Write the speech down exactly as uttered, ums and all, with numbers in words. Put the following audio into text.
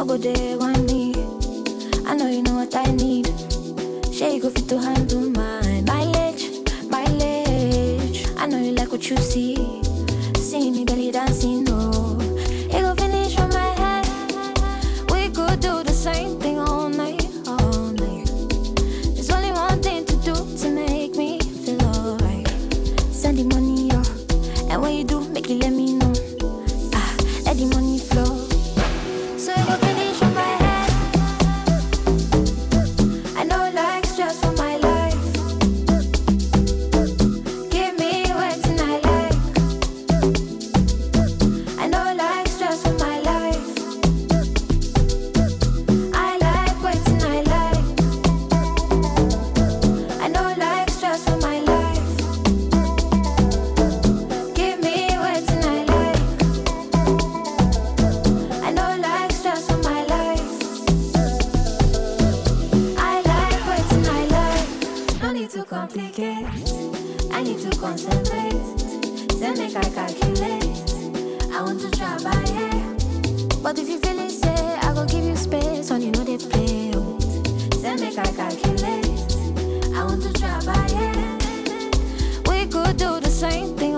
no go there, want me. I know you know what I need. Shey you go fit to handle my mileage, mileage. I know you like what you see. See me belly dancing, no. It go finish from my head. We could do the same thing all night, all night. There's only one thing to do to make me feel alright. Send the money, yo. And when you do, make it let me know. Ah, let the money flow. So it go finish from my head. I know like stress for my life. Give me waiting I like. I know like stress for my life. I like waiting I like. I know like stress for my life. Give me waiting I like. I know like stress for my life. I like waiting I like. No need to complicate. I need to concentrate. Then make I calculate. I want to try by it. But if you feel it, say I go give you space when you know they play. oh. Then make I calculate. I want to try by it. We could do the same thing